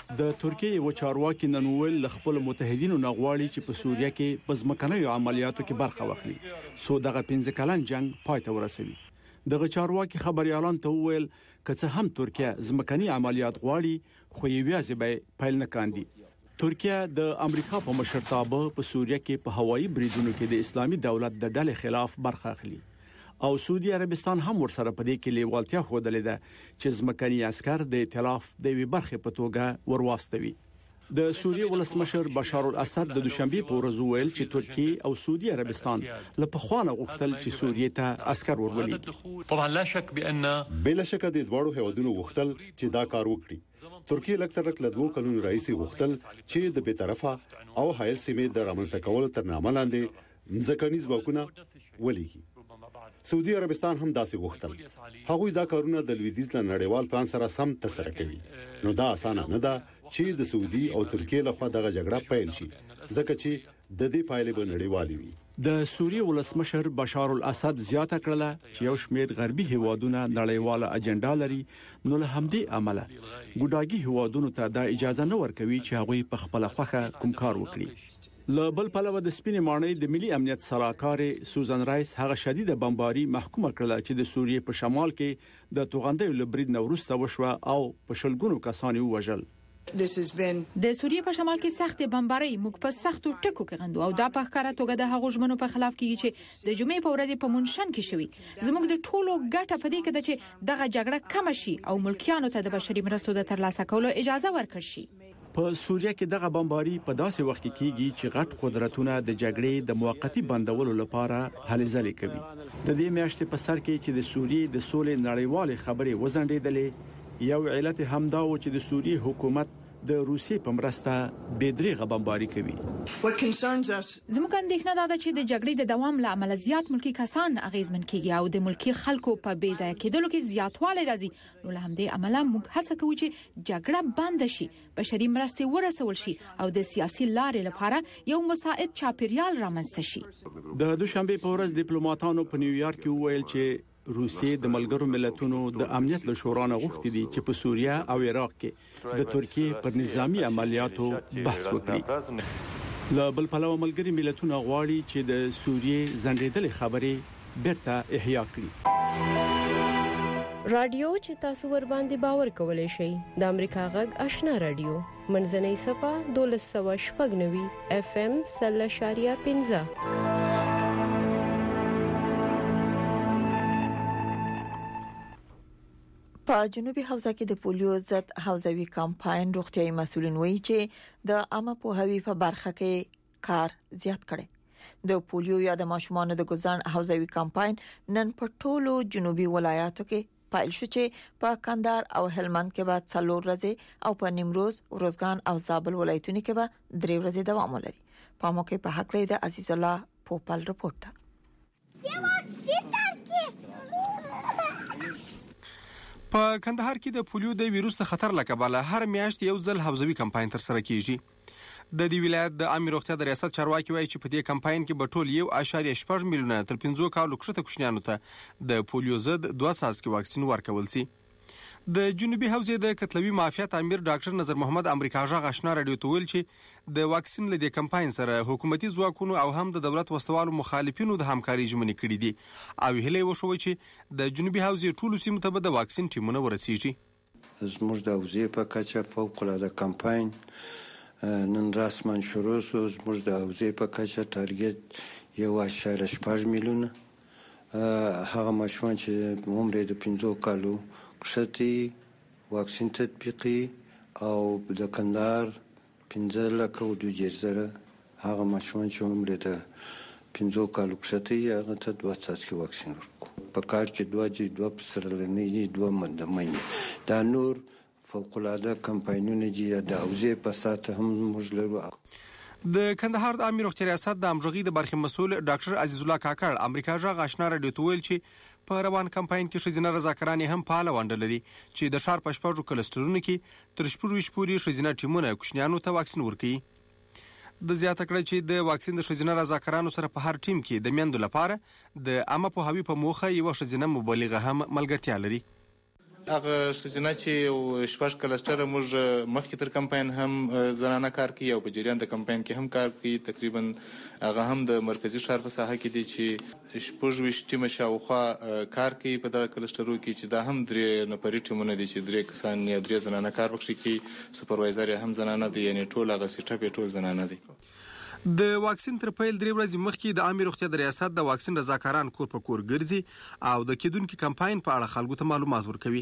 د ترکیې یو چارواکي نن ویل ل خپل متحدینو نغواړي چې په سوریه کې په ځمکنیو عملیاتو کې برخه واخلي سو دغه 15 کلن جنگ پای ته ورسوي. دغه چارواکي خبريالان ته ویل کڅه هم ترکیه ځمکني عملیات غواړي خو یې بیا به پیل نه کاندي. ترکیه د امریکا په مشرتابه په سوریه کې په هوایي بریدونو کې د اسلامي دولت د ډلې خلاف برخه اخلي او سعودي عربستان هم ورسره په دې کې لیوالتیا خوده لیده چې ځمکني عسكر د ائتلاف د وی برخه په توګه ورواستوي. د سوریه ولسمشر بشار الاسد د دوشنبه په ورځ ویل چې ترکیه او سعودي عربستان له پخوانه غوښتل چې سوریه ته عسكر ورولي. طبعا لا شک بان بلا شک د دوړو هیوادونو غوښتل چې دا کار وکړي. ترکیه لکتر له 2 کلونو رئیس غوښتل چې د بیطرفه او حایل سیمې د رامنځته کولو تر نامه لاندې ځکهني ځواکونه ولېږي. سعودي عربستان هم داسې غوښتل. هغوی دا کارونه د لویدیځ له نړیوال پلان سره سم ترسره کوي. نو دا اسانه نه ده چې د سعودي او ترکیه لخوا دغه جګړه پیل شي ځکه چې د دې پایلې به نړیوالې وي. د سوریه ولسمشر بشار الاسد زیاته کړله چې یو شمېر غربي هیوادونه نړیواله اجنډا لري نو له همدې عمله ګوډاګي هیوادونو ته دا اجازه نه ورکوي چې هغوی په خپل خوخه کوم کار وکړي. له بل پلوه د سپینې ماڼۍ د ملي امنیت سلاکار سوزان رایس هغه شدید بمباري محکومه کړله چې د سوریه په شمال کې د توغندیو لبرید نوروسته وشوه او په شلګونو کسان وژل. د سوریه په شمال کې سخت بمباري موږ په سختو ټکو کې غندو او دا په ښکارا توګه د هغو ژمنو په خلاف کیږي چې د جمعې په ورځ په منشن کې شوی. زموږ د ټولو ګټه په دې کې ده چې دغه جګړه کم شي او ملکیانو ته د بشري مرستو د ترلاسه کولو اجازه ورکړي شي. په سوریه کې دغه بمباري په داسې وخت کې کیږي چې غټ قدرتونه د جګړې د موقتی بندولو لپاره هلې ځلې کوي. د دې میاشتې په سر کې چې د سوریې د سولې نړیوال خبرې وزنډېدلې یو علت همدا و چې د سوریې حکومت د روسیې په مرسته بېدریغه بمباري کوي. زموږ اندېښنه دا ده چې د جګړې د دوام له امله زیات ملکی کسان اغیزمن کیږي او د ملکی خلکو په بې ځای کېدلو کې زیاتوالی راځي. نو له همدې امله موږ هڅه کوو چې جګړه بند شي، بشري مرستې ورسول شي او د سیاسي لارې لپاره یو مساعد چاپیریال رامنځته شي. د دوشنبه په ورځ ډیپلوماټانو په نیویارک کې وویل چې روسیې د ملګرو ملتونو د امنیت له شورا نه غوښتي دي چې په سوریه او عراق کې د ترکیې پر نظامی عملیاتو بحث وکړي. له بل پلوه ملګري ملتونه غواړي چې د سوریې ځنډېدلې خبرې بیرته احیا کړي. رادیو چې تاسو ور باندې باور کولای شئ د امریکا غږ آشنا رادیو منځنۍ صفه 1290 FM 0.15. په جنوبي حوزه کې د پولیو ضد حوزوي کمپاین روغتيایي مسؤلین وایي چې د عامه پوهاوي په برخه کې کار زیات کړي. د پولیو یا د ماشومانو د ګزان حوزوي کمپاین نن په ټولو جنوبي ولایاتو کې پایل شو چې په کندهار او هلمند کې به 4 ورځې او په نیمروز، روزګان او زابل ولایتونو کې به 3 ورځې دوام ولري. په موقع په حق لري د عزیز الله پوپل رپورټ. په کندهار کې د پولیو د ویروس خطر لکباله هر میاشت یو ځل حوزوي کمپاین تر سره کیږي. د دې ولایت د عامه روغتیا د ریاست چارواکي وایي چې په دې کمپاین کې به ټول 1.8 میلیونه تر 15 کالو کښته کوچنیانو ته د پولیو ضد 2 څاڅکي واکسین ورکول شي. د جنوبي حوزې د کتلوي معافیت امیر ډاکټر نظر محمد امریکا غږ آشنا رادیو ته ویل چې د واکسین له دې کمپاین سره حکومتي ځواکونو او هم د دولت وسوالو مخالفینو د همکاري ژمنې کړې دي او هیله وشوي چې د جنوبي حوزې ټولو سیمو ته به د واکسین ټیمونه ورسیږي. زموږ د حوزې په کچه فوق العاده کمپاین نن رسما شروع شو. زموږ د حوزې په کچه ټارګټ 1.8 میلیونه هغه ماشومان چې عمر د 15 کالو کښتې واکسین تطبیقي او د کندهار 15,000 هغه ماشومان چې عمر د 15 کالو کښتې هغه ته 2 څاڅکي واکسین ورکړو. په کال کې 2 پسرلنۍ 2 مندمنې دا نور فوق العاده کمپاینونه چې د حوزې په ساته هم موږ لرو. د کندهار د امیر روغتیا ریاست د امرغي د برخې مسؤل ډاکټر عزیز الله کاکړ امریکا غږ آشنا رادیو ته ویل چې په روان کمپاین کې ښځینه رضاکارانې هم فعاله ونډه لري چې د ښار په شپږو کلسټرونو کې تر 14 پورې ښځینه ټیمونه کوچنیانو ته واکسین ورکوي. د زیاته کړه چې د واکسین د ښځینه رضاکارانو سره په هر ټیم کې د میندو لپاره د عامه پوهاوي په موخه یو ښځینه مبلغه هم ملګرتیا لري. هغه سزنا چې شپږ کلستر موږ مخکې تر کمپاین هم زنانه کار کوي او په جریان د کمپاین کې هم کار کوي. تقریبا هغه هم د مرکزی ښار په ساحه کې دي چې شپږ ټیم شاوخوا کار کوي په دغه کلسترو کې چې دا هم 3 نفري ټیمونه دي چې 3 کسان یا 3 زنانه کار وکړي کې سپروایزر هم زنانه دي یعنی ټول هغه سیټاپ ټول زنانه دي. د واکسین تر پیل 3 ورځې مخکې د عامه روغتیا د ریاست د واکسین رضاکاران کور په کور ګرځي او د کېدونکو کمپاین په اړه خلکو ته معلومات ورکوي.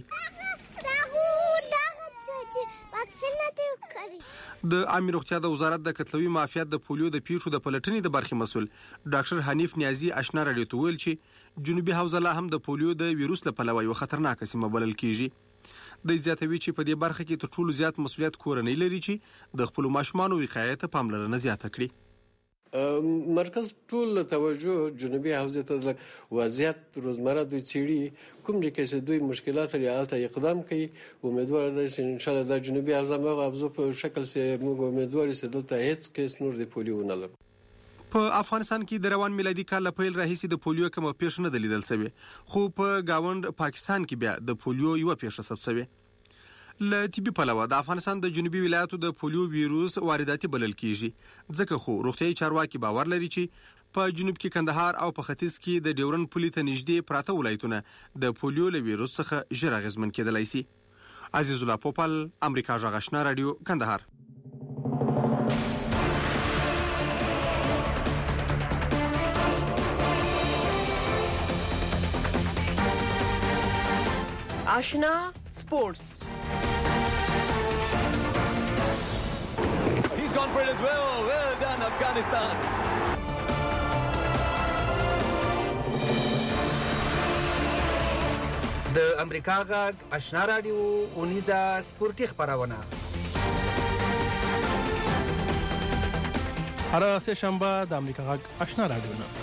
د عامه روغتیا د وزارت د کتلوي معافیت د پولیو د پیښو د پلټنې د برخې مسؤل ډاکټر حنیف نیازی آشنا راډیو ته ویل چې جنوبي حوزه هم د پولیو د وایروس لپاره یو خطرناک سیمه بلل کیږي. د زیاتوي چې په دې برخه کې تر ټولو زیات مسؤلیت کورنۍ لري چې د خپل ماشومانو وقایې ته پاملرنه زیاته کړي. مرکز ټول توجه جنوبي حوزه ته وضعیت روزمره دوی چیړي کوم چې څه دوی مشکلات لري هغه اقدام کوي. امیدوار ده چې ان شاء الله د جنوبي حوزه مغه ابزو په شکل سه موږ امیدوار چې دلته هیڅ کیس نور د پولیو نه لري. په افغانستان کې د روان میلادي کال له پیل راهیسې د پولیو کومه پیښه نه لیدل شوې خو په گاوند پاکستان کې بیا د پولیو یو پیښه ثبت شوې. له طبي پلوه د افغانستان د جنوبي ولایتو د پولیو وایروس وارداتي بلل کیږي ځکه خو روغتيایي چارواکي باور لري چې په جنوب کې کندهار او په ختیځ کې د ډیورن پولي ته نږدې پراته ولایتونه د پولیو له وایروس څخه ژر اغېزمن کېدلای شي. عزیز الله پوپل، امریکا غږ آشنا رادیو، کندهار. آشنا سپورتس. He's gone for it as well. Well done, Afghanistan. د امریکا غږ آشنا رادیو اونیزه سپورتي خبرونه هر سه شنبه د امریکا غږ آشنا رادیو نه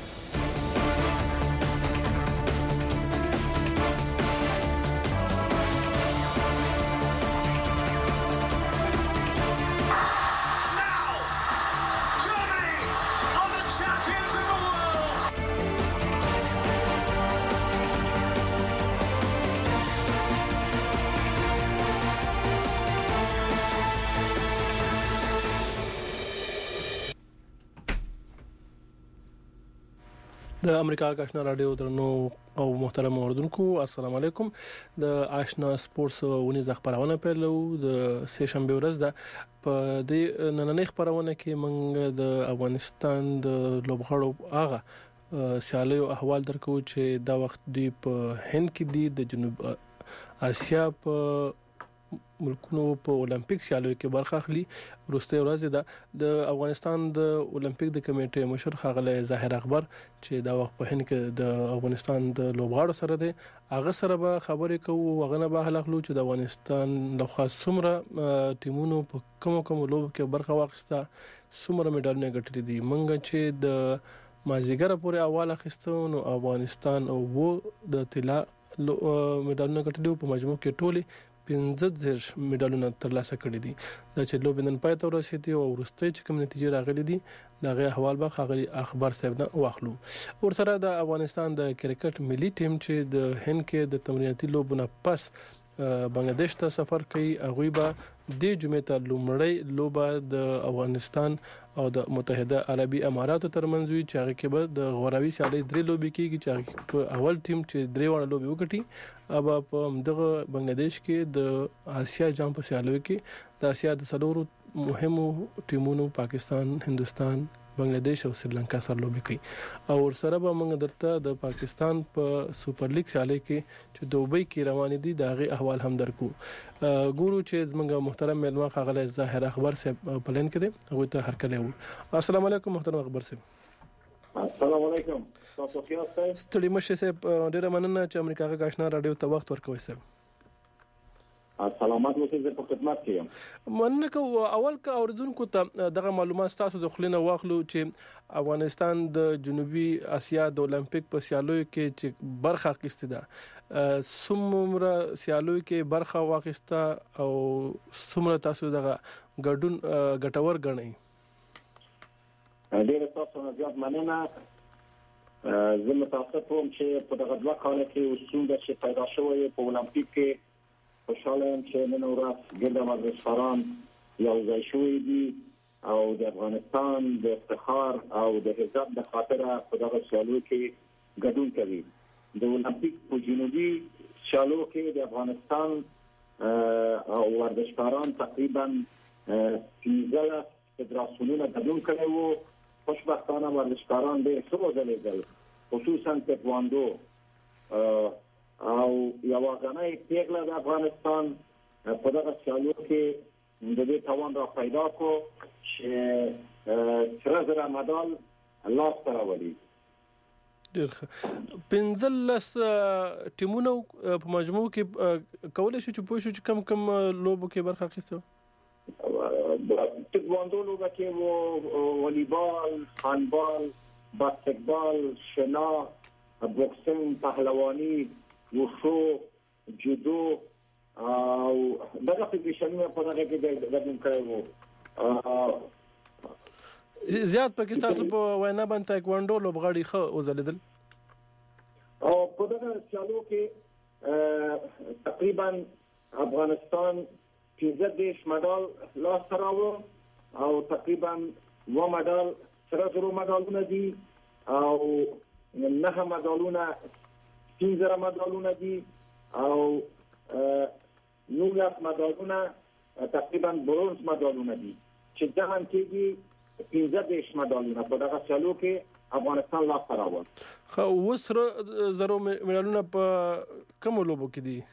د امریکا آشنا رادیو درنو او محترم اوردونکو السلام علیکم. د آشنا سپورتس ونیز خبرونه پیلو د سه شنبه ورځ ده. په دې نننۍ خبرونه کې موږ د افغانستان د لوبغاړو هغه سیالیو احوال درکو چې دا وخت دی په هند کې دی د جنوب اسیا په ملکونو په اولمپیک سیالیو کې برخه اخلي. وروسته ورځ ده د افغانستان د اولمپیک د کمیټې مشر ښاغلی ظاهر اخبار چې دا وخت په هند کې د افغانستان د لوبغاړو سره دی هغه سره به خبرې کوو هغه نه به هلخلو چې د افغانستان لخوا څومره ټیمونو په کوم لوب کې برخه واخیسته څومره میډالونه ګټلي دي. موږ چې د مازیګر پورې اول اخیستو نو افغانستان او د طلا میډالونه ګټلي په مجموع کې ټولي 15 میډالونه ترلاسه کړي دي. دا چې لوب نن پای ته ورسېدي او وروسته چې کوم نتیجې راغلي دي دا غي احوال به خاغلي اخبار صاحب نه واخلو. ورسره د افغانستان د کرکټ ملي ټیم چې د هند کې د تمریناتي لوبونه پس بنگلاديش ته سفر کوي هغه به د جمعې ته لومړی لوبه د افغانستان او د متحده عربي اماراتو ترمنځ وي چې هغه کې به د غوراوي سیالي 3 لوبي کېږي چې په اول ټیم چې 3 وړ لوبي وکړي اوبه په دغه بنگلاديش کې د آسیا جام په سیالیو کې د آسیا د څلورو مهمو ټیمونو پاکستان، هندستان، بنگلاديش او سریلانکا سره لوبي کوي. او ورسره به موږ درته د پاکستان په سوپر لیګ سیالي کې چې دوبۍ کې روان دي دغه احوال هم درکو. ګورو چې زموږ محترم ملما خغل ظاهر اخبار صاحب پلان کړي هغه ته هرکلی وو. السلام علیکم محترم اخبار صاحب. السلام علیکم. تاسو ښه یاست؟ ستړي مشه صاحب ډیره مننه چې امریکا غږ آشنا رادیو ته وخت ورکوي صاحب. سلامات اوسئ زه په خدمت کې یم. مننه کو اول کا اوردونکو ته دغه معلومات تاسو د خلینو واخلو چې افغانستان د جنوبي اسیا د اولمپیک په سیالیو کې چې برخه اخیسته ده څومره سیالیو کې برخه واخیسته او څومره تاسو دغه ګډون ګټور ګڼئ؟ ډېر تاسو نه زیات مننه. زه متاسف وم چې په دغه 2 کال کې ستونزه چې پیدا شوې په اولمپیک کې خوشاله یم چې نن ورځ ګرد ورزشکاران یو ځای شوي دي او د افغانستان د افتخار او د عزت د خاطره په دغه سیالو کې ګډون کوي. د اولمپیک په جنوبي سیالو کې د افغانستان او ورزشکاران تقریبا 15 فدراسیونونه ګډون کړي وو. خوشبختانه ورزشکاران ډېر ښه وځلیدل، خصوصا تکواندو او یو غنۍ پیغله د افغانستان په دغه سیالو کې د دې توان را پیدا کو چې سره زره مډال الله تعالی ولي. ډېر ښه. 15 ټیمونو په مجموع کې کولای شي چې پوه شو چې کم لوبو کې برخه اخیسته. تکواندو لوبه کې وو، والیبال، هاندبال، باسکتبال، شنا، بوکسینګ، پهلوانی، وشو، جودو او دغه فدراسیونونه په دغه کې ګډون کړي وو. زیات پاکستان په وینا باندې تایکوانډو لوبغاړي ښه وځلیدل او په دغه سیالو کې تقریبا افغانستان 15 مډال لاسته راوړ او تقریبا 2 مډال سره زرو مډالونه دي او 9 مډالونه 15 مډالونه دي او 9 مډالونه تقریبا برونز مډالونه دي چې ځان کېږي 15 مډالونه په دغه سیالو کې افغانستان لاسته راوړ. خو وسره زرو مډالونه په کوم لوبو کې دي؟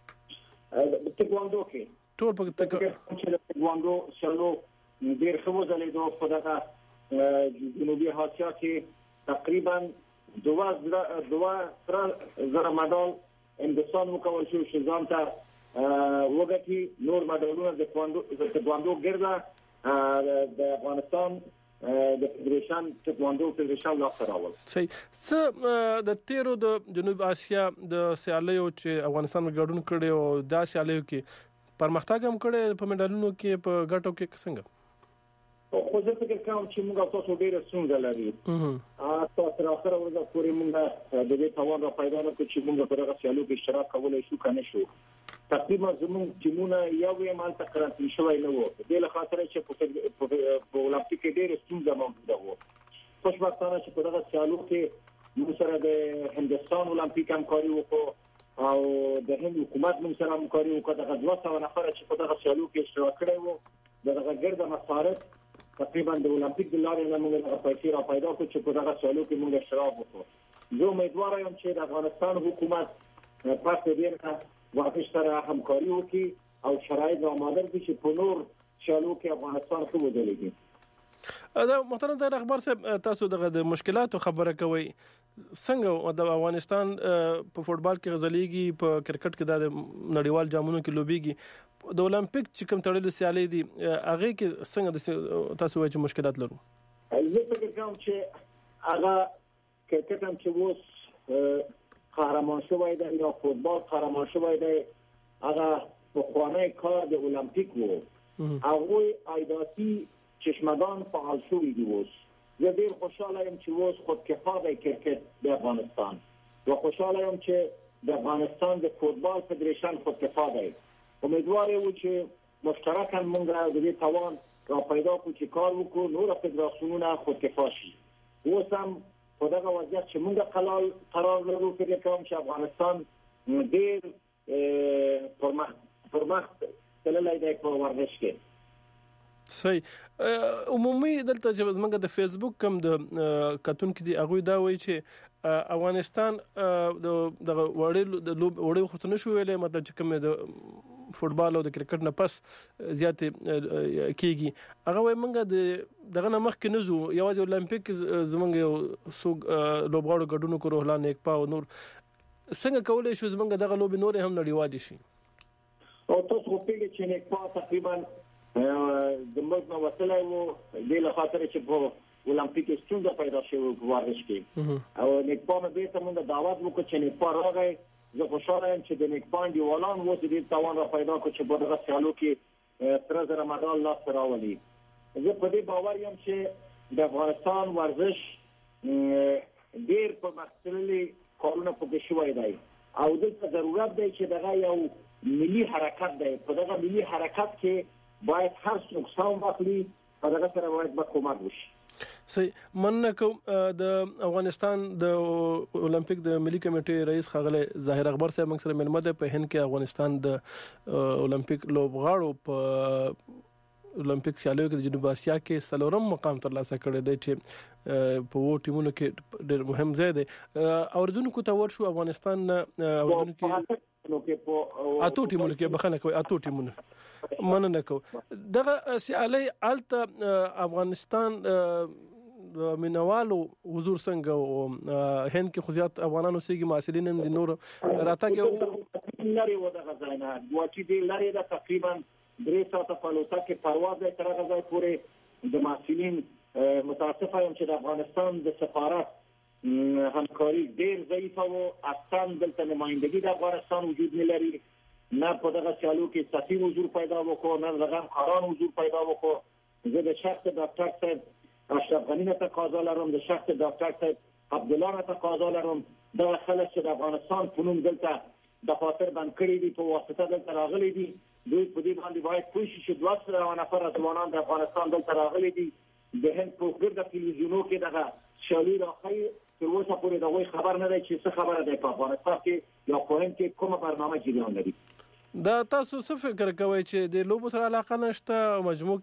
تکواندو کې ټول په تکواندو سیالو ډېر ښه وځلیدو. په دغه جنوبي اسیا کې تقریبا 2 زره مډال هندوستان وکول شو چې ځان ته وګټي. نور مډالونه د تکواندو ګرځه د افغانستان د فدراسیون تکواندو فدراسیون لاسته راوړل. صحیح. څه د تیرو د جنوب اسیا د سیالیو چې افغانستان ګډون کړي او د سیالیو کې پرمختګ هم کړي په مډالونو کې په ګټو کې څنګه؟ خو زه فکر کوم چې موږ تاسو ډېر ستونزه لري. تاسو تر اخره ورځ پورې موږ د دې توان را پیدا نه کړو چې موږ په دغه سیالو کې اشتراک کولای شو کنه شو. تقریبا زموږ ټیمونه یو یې مال تکرار شوی نه وو. د له خاطر چې په اولمپیک کې ډېر ستونزه موجوده وو. خوشبختانه چې په دغه سیالو کې موږ سره د هندوستان اولمپیک همکاري وکړو او د هند حکومت موږ سره همکاري وکړه. دغه 200 نفر چې په دغه سیالو کې اشتراک کړي وو دغه ګرد مصارف تقریبا د اولمپیک د لارې نه موږ د پیسې را پیدا کړو چې په دغه سیالو کې موږ اشتراک وکړو. زه امیدوار یم چې د افغانستان حکومت پس دې نه ورزش سره همکاري وکړي او شرایط آماده کړي چې په نور سیالو کې افغانستان ښه وځلیږي. دا محترم طاهر اخبار صاحب تاسو د مشکلاتو خبره کوي. څنګه د افغانستان په فوټبال کې غزلېږي، په کرکټ کې د نړیوال جامونو کې لوبيږي، د اولمپیک چې کوم تړلې سیالي دي هغه کې څنګه تاسو وایي چې مشکلات لرو؟ زه فکر کوم چې هغه کرکټ هم چې اوس قهرمان شوی دی یا فوټبال قهرمان شوی دی هغه په خوانی کار د اولمپیک وو. هغه ایداتی چشمدان فعال شوی دی. اوس زه ډیر خوشاله یم چې اوس خودکفا دی کرکټ د افغانستان و خوشاله یم چې د افغانستان د فوټبال فدراسیون خودکفا دی. امیدوار یم چې مشترکاً موږ د دې توان را پیدا کړو چې کار وکړو نور فدراسیونونه خودکفا شي. اوس هم په دغه وضعیت چې موږ قرار لرو فکر کوم چې افغانستان ډیر پرمخ تللی دی په ورزش کې. صحیح. عمومي دلته چې موږ د فیسبوک کوم د کتونکو دی هغه دا وایي چې افغانستان د وړي خطونه شو ویلې مطلب چې کوم د فوټبال او د کرکټ نه پس زیات کیږي. هغه وایي موږ دغه نه مخکې نه زو یوازې اولمپیک زمونږ یو سوق لوبغاړو ګډون کړو هلان نیکپا او نور څنګه کولای شو زمونږ دغه لوب نور هم نړیوال شي؟ او تاسو په پیګه چې نیکپا تقریبا د موږ نو وصلای وو د له خاطر چې په اولمپیک ستونزه پیدا شوه په ورزش کې او نیکپا مې به ته موږ دعوت وکړو چې نیکپا راغی. زه خوشاله یم چې د نیکپا دیوالان وو چې د توان را پیدا کړ چې په دغه سیالو کې 3000 مډال لاسته راوړي. زه په دې باور یم چې د افغانستان ورزش ډیر په مختلفي کارونه پکې شوی دی او دلته ضرورت دی چې دغه یو ملي حرکت دی. په دغه ملي حرکت کې باید هر څوک سهم واخلي، په دغه سره باید کومک وشي. صحیح. مننه کوم. د افغانستان د اولمپیک د ملي کمیټې رئیس ښاغلی ظاهر اکبر صاحب موږ سره ملمه ده. په هند کې افغانستان د اولمپیک لوبغاړو په اولمپیک سیالیو کې د جنوب اسیا کې څلورم مقام ترلاسه کړی دی چې په وو ټیمونو کې ډېر مهم ځای دی. اوردونکو ته ورشو افغانستان اوردونکو اتو ټیمونو کې بخښنه کوي اتو ټیمونو مننه کوم. دغه سیالي الته افغانستان مینوالو حضور څنګه او هند کې خو زیات افغانانو سیګي معاصرین هم د نور راتګ لري و دغه ځای نه واچې دی لري د تقریبا 3 ساعته په لوټه کې پرواز دی تر هغه ځای پورې د معاصرین متاسفه یم چې د افغانستان د سفارت همکاري ډېر ضعیفه و. اصلا دلته نمایندګي د افغانستان وجود نه لري، نه په دغه سیالو کې سفیر حضور پیدا وکړو، نه دغه همکاران حضور پیدا وکړو. زه د شخص ډاکټر صاحب اشرف غني نه تقاضا لرم، د شخص ډاکټر صاحب عبدالله نه تقاضا لرم. دغه خلک چې د افغانستان په نوم دلته دفاتر بند کړي دي په واسطه دلته راغلي دي، دوی په دې باندې باید پوه شي چې 200 نفر ځوانان د افغانستان دلته راغلي دي. د هند په ګرده تلویزیونو کې دغه شالي راخی تر اوسه پورې دغه خبر نه دی چې څه خبره ده په افغانستان کې یا په هند کې کومه برنامه جریان لري. دا تاسو څه فکر کوئ چې د لوبو سره علاقه نشته مجموع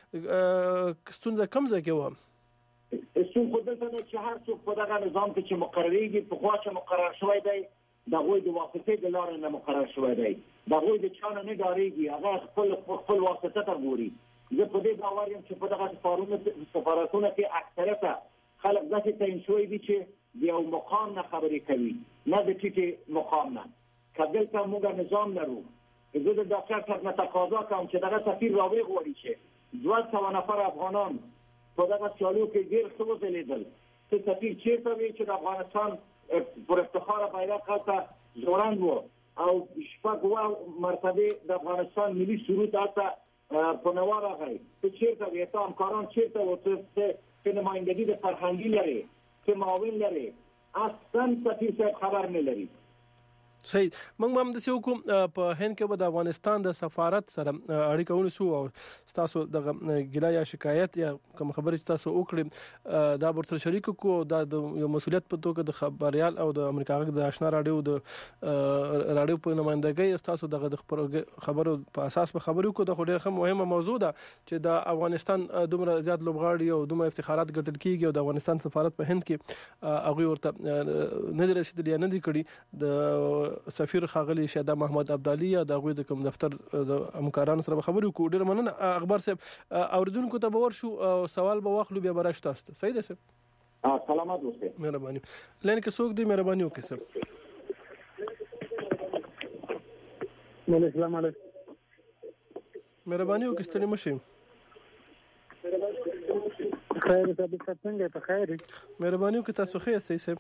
کې ستونزه کم ځای کې و؟ ستونزه خو دلته ده چې هر څوک په دغه نظام کې چې مقرریږي پخوا چې مقرر شوی دی دغه د واسطې د لارې نه مقرر شوی دی، دغه د چانه نه ډارېږي، هغه خپل واسطه ته ګوري. زه په دې باور یم چې په دغه سفارتونو کې اکثریت خلک داسې تعین شوي دي چې د یو مقام نه خبرې کوي، نه د ټیټې مقام نه. که دلته موږ نظام لرو، زه د ډاکټر صاحب نه تقاضا کوم چې دغه سفیر راوغواړي چې 200 نفر افغانان په دغه سیالیو کې ډېر ښه وځلېدل، ته سفیر چېرته وي چې د افغانستان پر افتخار بیرغ ته ځوړند و او شپږ مرتبه د افغانستان ملي سرود هلته په نوا راغی، ته چېرته وې؟ ته همکاران چېرته وو؟ ته نمایندګي د فرهنګي لرې، ته معاون لرې، اصلا سفیر صاحب خبر نه لري. صحیح. موږ هم داسې وکړو په هند کې به د افغانستان د سفارت سره اړیکه ونیسو او ستاسو دغه ګیله یا شکایت یا کوم خبرې چې تاسو وکړئ دا به ورسره شریک کړو. دا د یو مسؤلیت په توګه د خبریال او د امریکا غږ د آشنا راډیو د راډیو په نمائندګۍ ستاسو دغه د خبرو په اساس به خبرې وکړو. دا خو ډېره مهمه موضوع ده چې د افغانستان دومره زیات لوبغاړي او دومره افتخارات ګټل کیږي او د افغانستان سفارت په هند کې هغوی ورته نه دي رسېدلي یا نه دي کړي. د سفیر ښاغلی شهدا محمد ابدالي یا د هغوی د کوم دفتر د همکارانو سره به خبرې وکړو. ډېره مننه اخبار صاحب. اوریدونکو ته به ورشو سوال به واخلو بیا به راشو تاسو ته. صحیح ده صاحب؟ سلامات اوسئ. مهرباني. لین کې څوک دی؟ مهرباني وکړئ صاحب. السلام علیکم. مهرباني وکړئ ستړي مه شئ. خیر صاحب څنګه په خیر؟ مهرباني وکړئ تاسو ښه یاستئ صاحب؟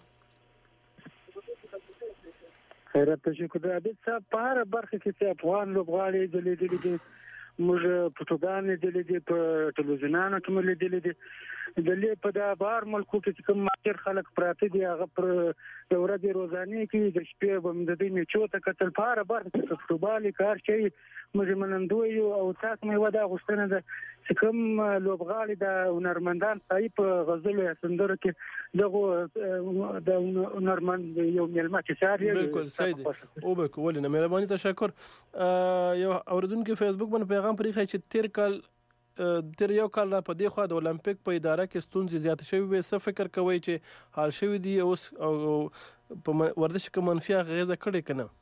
خیرات ته شکر. د عبید صاحب په هره برخه کې چې افغان لوبغاړي ځلېدلي دي، موږ فوټوګان لیدلي دي، په ټلویزیونانو کې مو لیدلي دي. د لې په دا بار ملکو کې کوم ماجر خلک پراته دي هغه پر د ورځې روزانه کې د شپې به د دې میچو ته کتل. په هره برخه کې فوټبال کار شي موږ منندوی او تاسو مې ودا غوښتنه ده چې کوم لوبغاړي د هنرمندان پای په غزل سندره کې دغه د هنرمند یو ملما چې ساري بالکل صحیح دی او به کولنه. مهرباني تشکر. یو اوردونکو فیسبوک باندې پیغام پرې چې تیر یو کال په دې خوا د اولمپیک په اداره کې ستونزې زیات شوي وي. څه فکر کوئ چې حال شوي دي اوس او په ورزش کې منفي اغیزه کړې که نه؟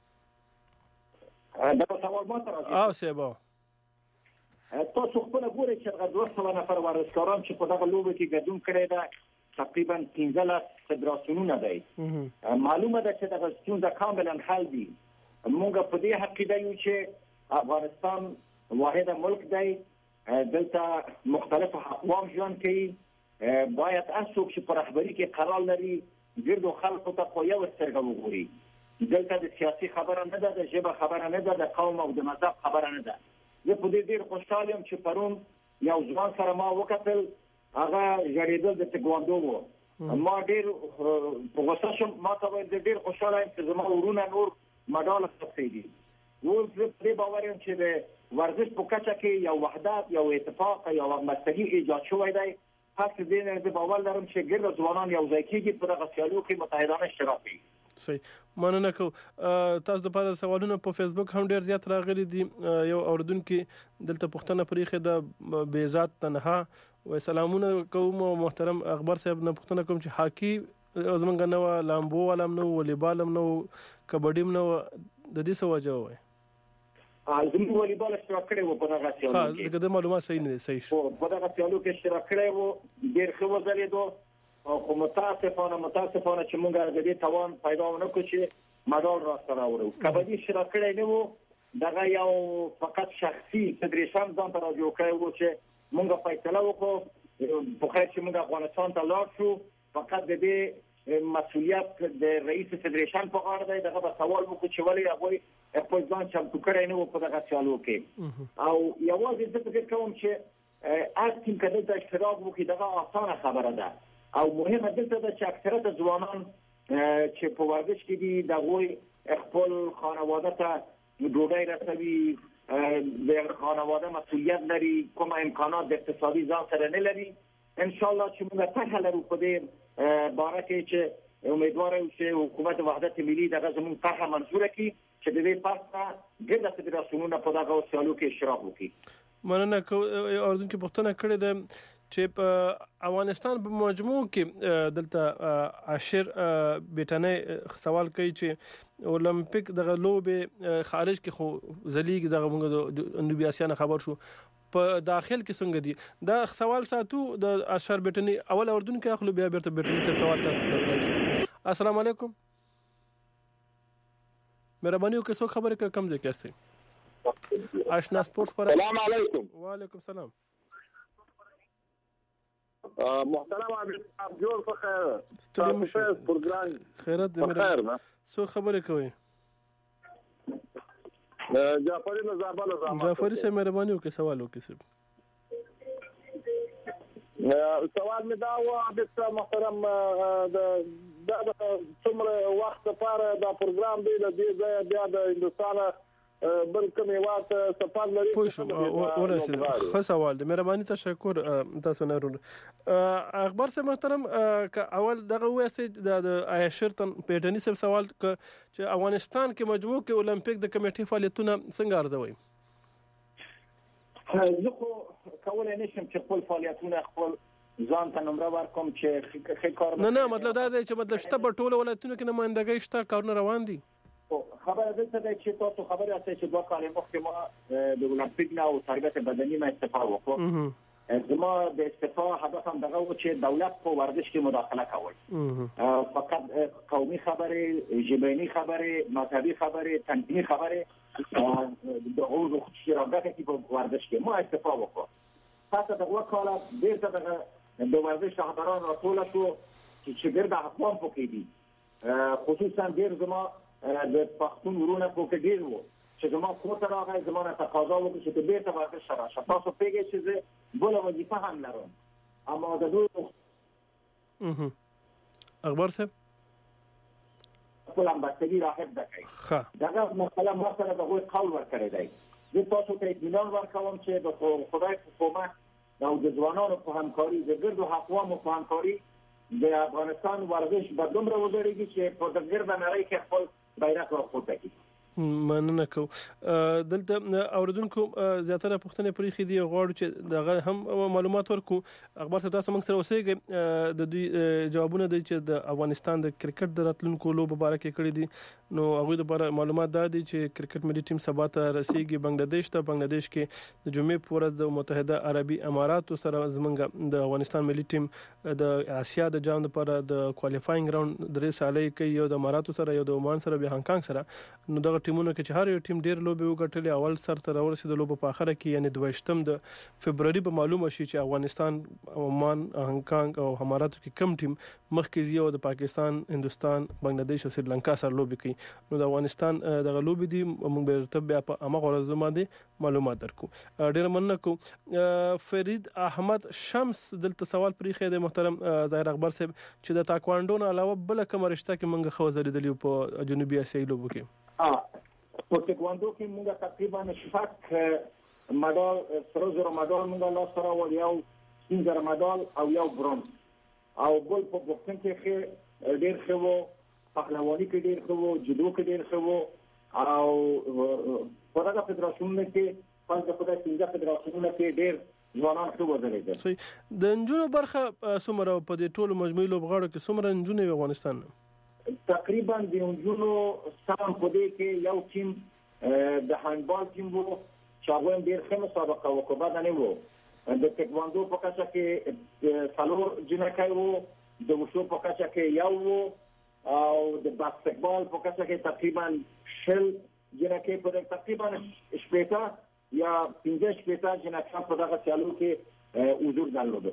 دا سوال ما ته راځي. صاحب تاسو خپله ګورئ چې هغه 200 نفر ورزشکاران چې په دغه لوبه کې ګډون کړی ده تقریبا 15 فدراسیونونه دی. معلومه ده چې دغه ستونزه کاملا حل دي. موږ په دې عقیده یو چې افغانستان واحد ملک دی، دلته مختلف اقوام ژوند کوي، باید څوک چې په رهبري کې قرار لري ګردو خلکو ته په یو سترګه وګوري. دلته د سیاسي خبره نه ده، د ژبه خبره نه ده، د قوم او د مذهب خبره نه ده. زه په دې ډېر خوشحال یم چې پرون یو ځوان سره ما وکتل، هغه ژړېدل د تکواندو و ما ډیر په غوسه شم، ما ته وایي ډیر خوشاله یم چې زما ورونه نور مډال اخیستي دي. اوس زه پرې باور یم چې د ورزش په کچه کې یو وحدت، یو اتفاق، یو همبستګي ایجاد شوی دی. هر څه دې نه باور لرم چې ګرد ځوانان یو ځای کېږي په دغه سیالیو کې متحدانه اشتراک کوي. صحیح، مننه کوم. تاسو د پاره سوالونه په فیسبوک هم ډیر زیات راغلي دي. یو اوردونکو دلته پښتنه پرېخه د بیزات تنها و سلامونه کوم محترم اخبار صاحب نه پښتنه کوم چې هاکی زمونږ نو لامبو ولم نو والیبال نو کبډی نو د دې څه وجه وای؟ زموږ والیبال اشتراک کړی و په دغه سیالو کې. ها، دا معلومات صحیح نه دي. صحیح شو. په دغه سیالو کې اشتراک کړی و، ډیر ښه وځلیدو. او متاسفانه چې موږ د دې توان پیدا ونه کړو چې مډال راستنه راوړو. کبډي اشتراک کړی نه وو، دغه یو فقط شخصي فدریشن ځان ته راجو کړی وو چې موږ فیصله وکړو په خیر چې موږ افغانستان ته لاړ شو. فقط د دې مسؤلیت د رئیس فدریشن په غاړه دی. دغه به سوال وکړو چې ولې هغه خپل ځان چمتو کړی نه وو په دغه سیالو کې. او یوازې زه فکر کوم چې هر ټیم کې د اشتراک وکړي دغه اسانه خبره ده. او مهمه دلته ده چې اکثریت ځوانان چې په ورزش کې دي دغه خپل خانواده ته ډوډۍ رسوي، د خانواده مسؤلیت لري، کوم امکانات د اقتصادي ځان سره نه لري. ان شاء الله چې موږ ته لرو په دې باره کې چې امیدوار یو چې حکومت وحدت ملي دغه زموږ طرحه منظور کړي چې د دې پاسه ګرد فدراسیونونه په دغه سیالو کې اشتراک وکړي. مننه کوم. اوردونکو پښتنه کړې ده چې په افغانستان په مجموع کې دلته عاشر بیٹنه سوال کوي چې اولمپیک دغه لوبه خارج کې خو زلیګ دغه موږ د نوبیاسیان خبر شو په داخل کې څنګه دي. دا سوال ساتو د عاشر بیٹنه اول اردن کې اخلو بیا بیرته بیٹنه سوال تاسو. السلام علیکم. مهرباني وکړئ څوک خبره کوي کم ځای کې استه آشنا سپورتس پر. السلام علیکم. وعلیکم السلام. محترم عبد جوړ په خیر. ستړي پروګرام خیرت دې مې څو خبره کوي. جعفری نزابل جعفری سے مهرباني وکړئ سوال وکړئ. سوال مې دا و د محترم د څومره وخت لپاره دا پروګرام دی د دې بیا د هندستان بل کوم وخت سفر لري؟ ورسېد. ښه سوال دی، مهرباني تشکر تاسو نه ورو. اخبار سے محترم اول دغه واسه د عاشرتن پیټنی سب سوال چې افغانستان کې مجموع کې اولمپیک د کمیټې فعالیتونه څنګه ارزوي؟ زه خو کولای نشم چې خپل فعالیتونه خپل ځان ته نمره ورکوم چې ښه کار نه مطلب دا دی چې مطلب شته په ټولو ولایتونو کې نمائندګۍ شته، کارونه روان دي. خبره دلته ده چې تاسو خبره اساسي چې 2 کال مخکې ما د اولمپیک نه او تربیت بدني ما استعفا وکړه. زما د استعفا هدف هم دغه و چې دولت په ورزش کې مداخله کول، فقط قومي خبره، ژبني خبره، مذهبي خبره، تنظیمي خبره د غوړو شراکت کې په ورزش کې ما استعفا وکړه. تاسو دغه کال ډیر څه د ورزش رهبران راټول شو چې ګرد اقوام پکې دي، خصوصا ډیر زما د پښتون ورونه پکې ډیر وو چې زما کوته راغی، زما نه تقاضا وکړه چې بیرته ورزش سره شته. تاسو پیګی چې بوله وظیفه هم لرم، اما د دوی اخبار صاحب خپل امبستګي راهب دکای دغه مسله ما سره دغه قول ورکړی دی. زه تاسو ته اطمینان ورکوم چې د خدای حکومت او د ځوانانو په همکاري، د ګردو اقوامو په همکاري د افغانستان ورزش به دومره وګړي چې په د ګرد نړۍ کې خپل بیرغ راپورته کړي. مننه کوم. دلته اوردونکو زیاتره پښتنې پرېخي دي غواړو چې دغه هم معلومات ورکو. اخبار تاسو موږ سره اوسېږئ د دوی جوابونه دي چې د افغانستان د کرکټ د راتلونکو لوبو باره کې کړي دي. نو هغوی لپاره معلومات دا دي چې کرکټ ملي ټیم سبا ته رسیږي بنگلاديش ته. بنگلاديش کې د جمعې په ورځ د متحده عربي اماراتو سره زمونږ د افغانستان ملي ټیم د آسیا د جام لپاره د کوالیفاینګ راوند 3 سالې کوي، یو د اماراتو سره، یو د عمان سره، بیا هانګ کانګ سره. نو دغه ټیمونو کې چې هر یو ټیم ډیر لوبي وګټلې اول سر تر ورسېد لوب په اخره کې یعنی 22 د فبرवरी په معلومه شي چې افغانستان عمان هانګ کانګ او اماراتو کې کم ټیم مخکې زی او د پاکستان هندستان بنگلاديش او سریلانکا سره لوبي کوي نو د افغانستان د لوبي دي موږ به تبع په امغه ورځ باندې معلومات درکو. ډیر مننه کو. فرید احمد شمس دلته سوال پرې خې د محترم ظاهر اکبر صاحب چې د تاکواندو نه علاوه بل کوم رشته کې موږ خو زریدلی په جنوبي اسیا لوبو کې په تاکواندو کې موږ تقریبا شفاق مډال سره مډال موږ لا سره ول یو سینګر مډال او یو برونز او بل په بوکسینګ کې ډیر خو پهلواني کې ډیر خو جودو کې ډیر خو او په دغه فدراسیون کې په دغه فدراسیون کې ډیر ځوانان خو ودرېدل. صحیح. د انجونو برخه سمره په دې ټولو مجموعي لوبغاړو کې سمره انجونو افغانستان تقریبا د انجونو سم په دې کې یو ټیم د هاندبال ټیم وو چې هغه ډیر ښه مسابقه وکړه دا نه وو د تکواندو په کچه کې څلور جنکای وو د وشو په کچه کې یو وو او د باسکټبال په کچه کې تقریبا شل جنکای په تقریبا شپږ یا 15 جنکای په دغه سیالو کې حضور درلود.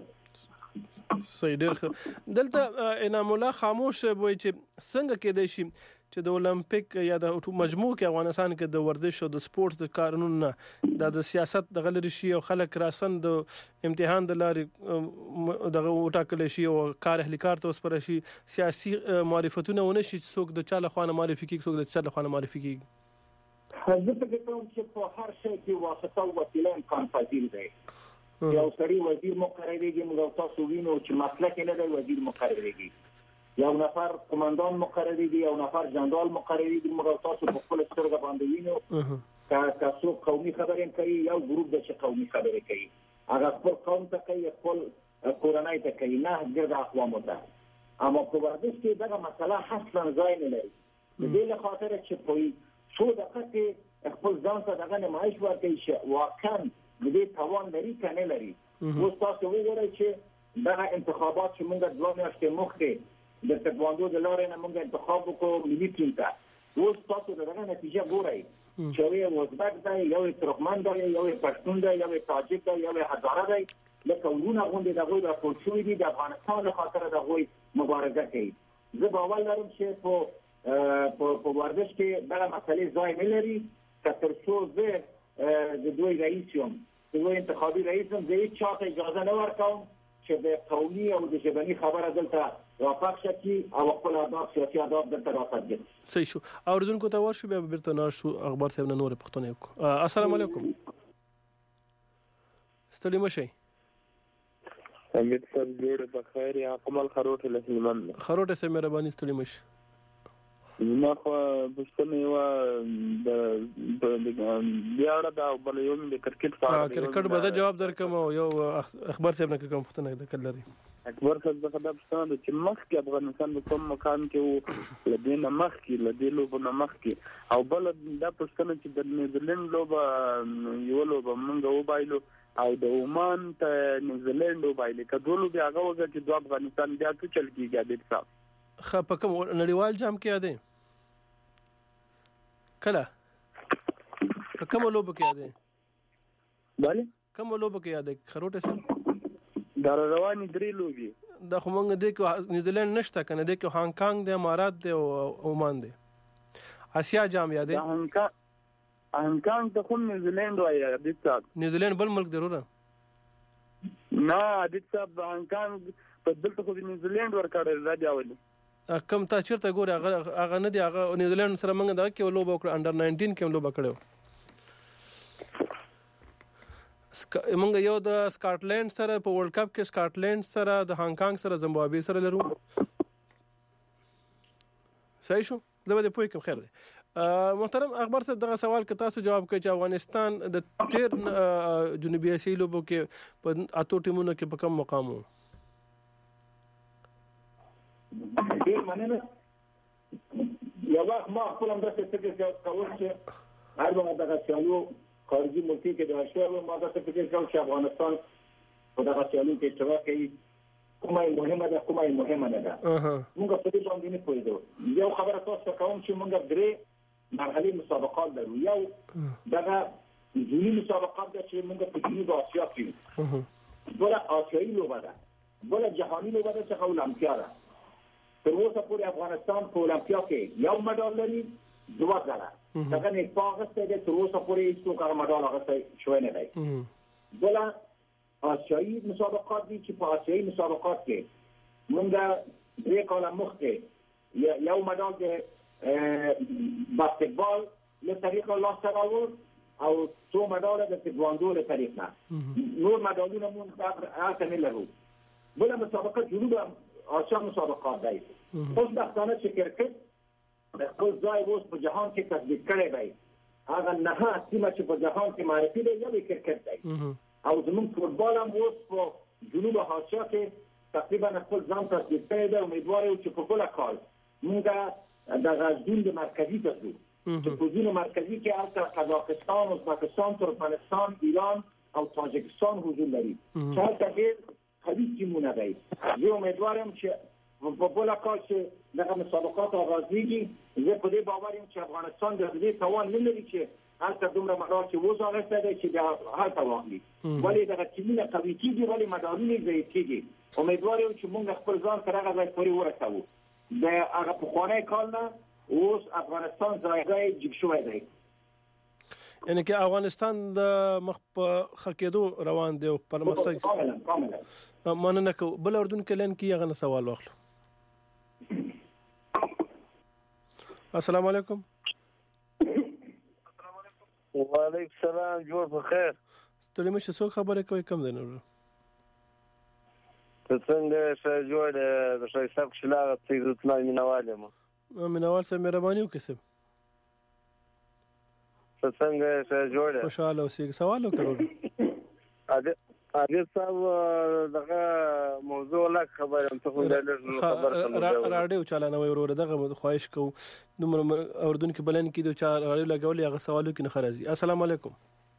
صحیح. ډیر ښه. دلته انعام الله خاموش وایي چې څنګه کېدای شي چې د اولمپیک یا د مجموع کې افغانستان کې د ورزش او د سپورت د قانون نه د سیاست د غلري شي او خلک راسن د امتحان د لارې دغه وټاکل شي او کار اهل کار ته وسپره شي سیاسي معرفتونه ونه شي څوک د چاله خوانه معرفي کوي څوک د چاله خوانه معرفي کوي. زه فکر کوم چې په هر شي کې واسطه او وسیله امکان پذیر دی. یو سړی وزیر مقرریږي موږ تاسو وینو چې مسلک نه دی وزیر مقرریږي یو نفر قومندان مقرریږي یو نفر جنرال مقرریږي موږ تاسو په خپل سترګې باندې وینو که تاسو قومي خبرې کوي یو ګروپ د چې قومي خبرې کوي هغه خپل قوم ته کوي خپل کورنۍ ته کوي نه ګرد اقوام ته اما په ورزش کې دغه مسله اصلا ځای نه لري د دې لپاره چې په څو دقیقې خپل ځان ته دغه نمایش ورکړي چې واقعا د دې توان لري کنه لري. اوس تاسو وګورئ چې دا انتخابات چې موږ د ځوانانو کې مخکې د تکواندو د لارې نه موږ انتخاب وکړو ملي ټیم ته اوس تاسو دغه نتیجه ګورئ چې یو ازبک دی یو ترکمن دی یو پښتون دی یو تاجک دی یو هزاره دی لکه ورونه غونډې دغه د پورشوي دي د افغانستان له خاطر دغه مبارزه کوي. زه باور لرم چې په ورزش کې دا مسلې ځای نه لري تر څو زه د دوی رئیس یم د دوی انتخابي رئیس هم زه هیڅ چاته اجازه نه ورکوم چې د قومي او د ژبني خبره دلته راپاک شي او خپل آداب سیاسي آداب دلته راپاک. صحیح شو. اوریدونکو ته ورشو بیا بیرته نه شو اخبار صاحب نه نور پښتنه وکړو. السلام علیکم. ستړي مشي. امید صاحب جوړ په خیر یا کمال خروټ له سلمان خروټ سه مهرباني ستړي مشي. ما خو بشتنه یو د بیاړه دا بل یو د کرکټ فارم کرکټ به جواب درکم او یو اخبار صاحب نه کوم پښتنه د کلري اکبر صاحب د خدای پښتنه چې مخکې افغانستان په کوم مکان کې لدینه مخکې لدې لوب نه مخکې او بل د پښتنه چې د نیوزیلند لوب یو لوب مونږ وبایلو او د عمان ته نیوزیلند وبایل کډولو بیا هغه وګړي چې د افغانستان بیا څه چل کیږي د صاحب خپ کوم نړیوال جام کې یادې کله کوم لوب کې یادې bale کوم لوب کې یادې خروټه سره دا رواني درې لوبي د خمنګ د کې نیوزیلند نشته کنه د کې هانګ کانګ د امارات د عمان د اسیا جام یادې هانګ کانګ ته کوم نیوزیلند وایي د صاحب نیوزیلند بل ملک ضروره نه د صاحب هانګ کانګ په دلته خو نیوزیلند ورکړل راځي اول کم تا چیرته ګوري هغه نه دی هغه نیوزیلند سره موږ دا کې لوب وکړ انډر 19 کې لوب کړو موږ یو د سکاټلند سره په ورلد کپ کې سکاټلند سره د هانګ کانګ سره زمبابوې سره لرو. صحیح شو. زه به پوه کوم خیر دی. محترم اخبار صاحب دغه سوال که تاسو جواب کوي چې افغانستان د تیر جنوبي اسیا لوبو کې په اتو ټیمونو کې په کوم مقام وو؟ ډیر مننه. یو وخت ما خپل هم داسې فکر کاوه چې هر وخت دغه سیالو خارجي ملکي کې د اشیاء ما داسې فکر کاوه چې افغانستان په دغه سیالو کې اشتراک کوي کومه مهمه ده کومه مهمه نه ده. موږ په دې باندې نه پوهېدو. یو خبره تاسو کوم چې موږ درې مرحله مسابقات لرو. یو دغه جنوبي مسابقات د چې موږ په جنوب آسیا کې بل آسیایي لوبه ده، بل جهاني لوبه ده چې اولمپیا ده. تر اوسه پورې افغانستان په اولمپیا کې یو مډال لري، 2 ځله دغه نه پاغسته ده. تر اوسه پورې هیڅ کوم مډال هغه شوی نه دی. بل آسیایي مسابقات دي چې په آسیایي مسابقات کې موږ 3 کاله مخکې یو مډال د باسکتبال له طریقه لاس راوړ او 2 مډال د تکواندو له طریقه. نور مډالونه موږ هغه نه لرو. بل مسابقه جنوب آسیا مسابقات دی. اوس دغه چې کرکټ د خپل ځای اوس په جهان کې تثبیت کړی دی. هغه نه سیمه چې په جهان کې معرفي دی یو کرکټ دی. او زموږ فوتبال هم اوس په جنوب آسیا کې تقریبا خپل ځان تثبیت کړی دی. امیدوار یو چې په بل کال موږ د غزنین د مرکزی ته ځو چې په ځینو مرکزی کې هلته قزاقستان، ازبکستان، ترکمنستان، ایران او تاجکستان حضور لري چې هلته ډېر قوي ټیمونه دی. زه امیدوار یم چې په بل کال چې دغه مسابقات آغازېږي، زه په دې باور یم چې افغانستان د دې توان نه لري چې هلته دومره مډال چې اوس اخیستی دی چې بیا هلته واخلي. ولې دغه ټیمونه قوي کېږي، ولې مډالونه یې ضایع کېږي. امیدوار یم چې موږ خپل ځان تر هغه ځای پورې ورسوو. د هغه پخوانی کال نه اوس افغانستان ځای جګ شوی دی. یعنی که افغانستان د مخ په خکېدو روان دی او پرمختګ کاملا مننه کوم. بل اردن کې لن کې هغه سوال واخلو. السلام علیکم. وعلیکم السلام. جوړ په خیر. ستړي مشه څوک خبرې کوي کم دی نور؟ څنګه چې جوړ د شایسته خلاغه تیرت نه مینواله ما مینوال سره مهرباني وکړئ. څنګه چې جوړ خوشاله اوسئ. سوال وکړو. اګه صاحب دغه موضوع لا خبره ته خو د راډیو چالانه وي ورور دغه خواهش کو نو اردن کې بلن کې د چا راډیو لګولې هغه سوالو کې نه خرازي. السلام علیکم.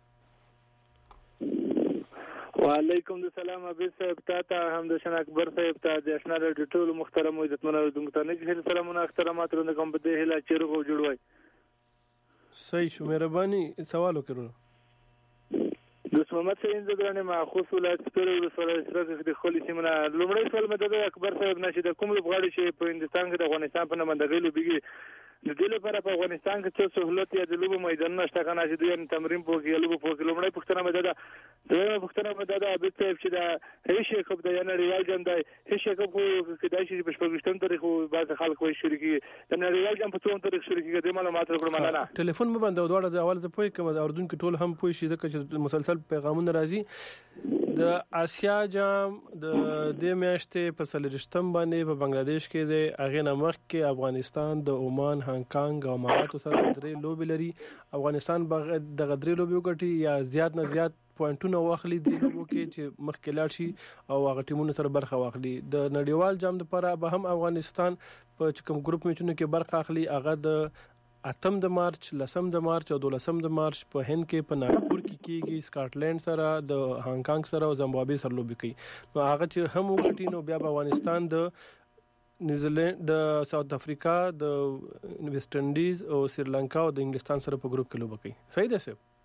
وعلیکم السلام. ابي صاحب تاته حمدشان اکبر صاحب ته د آشنا رادیو ټول محترم عزتمن اوردونکو نه چې سلامونه احترامات رنده کوم په دې هله چیرغو جوړوي. صحیح شو. مهرباني سوال وکړو. د محمد سعید زدرانه ماخوذ ولایت سپیرو رسول سره د خولي سیمه لومړی سوال مده د اکبر صاحب نشي د کوم لوبغاړي چې په هندستان کې د افغانستان په نامه د غیلو بيګي د دې لپاره په افغانستان کې څه سہولت یا د لوبو میدانونه شته کنه چې دوی تمرین پوکي لوبو پوکي. لومړی پښتنه مده د پښتنه مده د ابي صاحب چې د هیڅ کپ د نړیوال جام د هیڅ کپ کې د شي په شپږشتم تاریخ بعض خلک وایي شریکي د نړیوال جام په 3 تاریخ شریکي د معلومات ورکړم. مننه. ټلیفون مې بند او دواړه اول ته پوي کوم د اردن کې ټول هم پوي شي چې مسلسل پیغامونه راځي. د آسیا جام د دې میاشتې په 30 باندې په بنگلاديش کې د اغه نمخ کې افغانستان د عمان، هانګ کانګ او اماراتو سره 3 لوبي لري. افغانستان د غدري لوبي وګټي یا زیات نه زیات پوینټونه واخلي د لوبو کې چې مخکې لاړ شي او هغه ټیمونو سره برخه واخلي. د نړیوال جام لپاره به هم افغانستان په کوم ګروپ میچونو کې برخه اخلي. هغه د 8 د مارچ، 10 د مارچ او 12 د مارچ په هند کې په ناګپور کې کیږي. سکاټلند سره، د هانګ کانګ سره او زیمبابوې سره لوبي کوي. نو هغه چې هم وګټي نو بیا به افغانستان د نیوزیلند، د ساوث افریقا، د ویسټ انډیز او سریلانکا او د انګلستان سره په ګروپ کې لوبي کوي. صحیح ده سه؟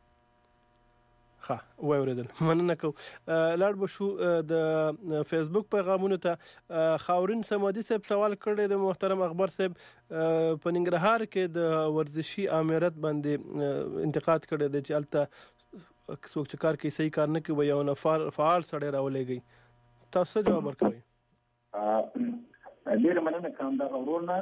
ها وای اوریدل. مننه کوم. لاړ به شو د فیسبوک پیغامونو ته. خاورین سمادي صاحب سوال کړی د محترم اخبار صاحب په ننګرهار کې د ورزشي امارت باندې انتقاد کړی دی چې الته څوک چې کار کوي صحیح کار نه کوي یو نه فعال سړی راولېږي. تاسو جواب ورکوي. ډېر مننه کوم دا ورونه.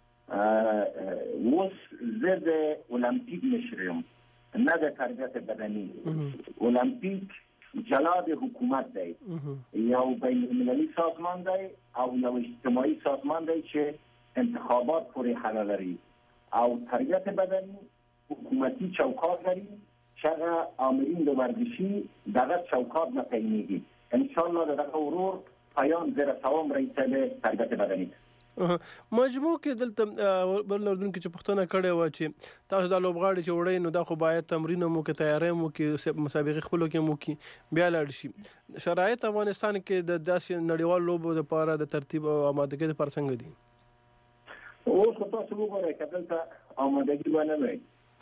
اوس زه د اولمپیک مشرم نه د تربیت بدني. اولمپیک جلا د حکومت دی، یو بین المللي سازمان دی او یو اجتماعي سازمان دی چې انتخابات پورې حل لري او تربیت بدني حکومتي چوکاټ لري چې هغه آمرین د ورزشي دغه چوکاټ نه تعینېږي. ان شاء الله دغه ورور پیام زیر سوام رئیس د تربیت بدني مجموع کې دلته بل اردن کې چې پښتنه کړي و چې تاسو د لوبغاړي چې وړي نو دا خو باید تمرین مو کې تیاری مو کې مسابقه خپلو کې مو کې بیا لاړ شي. شرایط افغانستان کې د داسې نړیوال لوبو لپاره د ترتیب او آمادګۍ لپاره څنګه دي؟ اوس تاسو وګورئ کله ته آمادګي ونه وي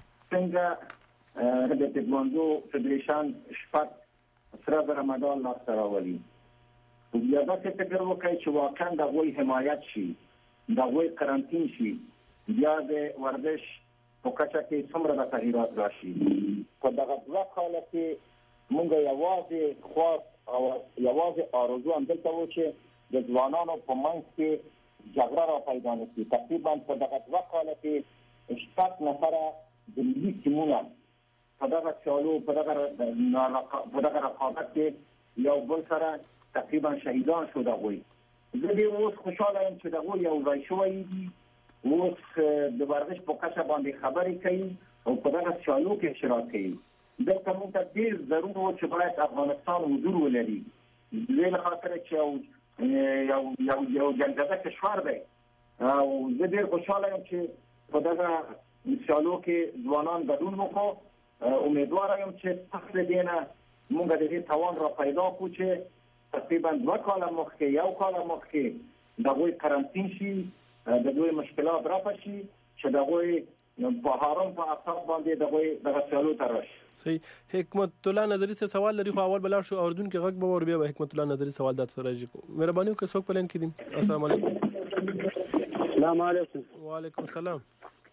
څنګه د تکواندو فدریشن شپږ سره د رمضان لا سره ولي بیا دا څه فکر وکړي چې واقعا د غوي حمایت شي د غوي قرنطین شي بیا د ورزش په کچه کې څومره د تغیرات راشي په دغه ځکه چې مونږ یوازې خاص او یوازې ارزو هم دلته و چې د ځوانانو په منځ کې جګړه را پیدا نشي تقریبا په دغه ځکه کې شپږ نفره د ملي ټیمونو په دغه چالو په دغه رقابت کې یو بل سره تقریبا شهیدان شو دغوی زه دې اوس خوشاله یم چې دغوی یو ځای شوی دي اوس د ورزش په کچه باندې خبرې کوي او په دغه چالو کې اشتراک کوي دلته موږ ته ډېر ضرور و چې باید افغانستان حضور ولري دې خاطر چې یو جنګزه کشور دی او زه ډېر خوشاله یم چې په دغه چالو کې ځوانان ګډون وکړو امیدوار یم چې پس له دې نه موږ د دې توان را پیدا کړو چې تقریبا 2 کال مخکې یو کال مخکې د غوي قرنطین شي د دوی مشکلات راپا شي چې د غوي په هارون په اساس باندې د غوي د غسالو ترش صحیح حکمت الله نظری سے سوال لري خو اول بلار شو اردن کې غږ به ور بیا حکمت الله نظری سوال دات راځي کو مهرباني وکړئ څوک پلان کړئ السلام علیکم السلام علیکم وعلیکم السلام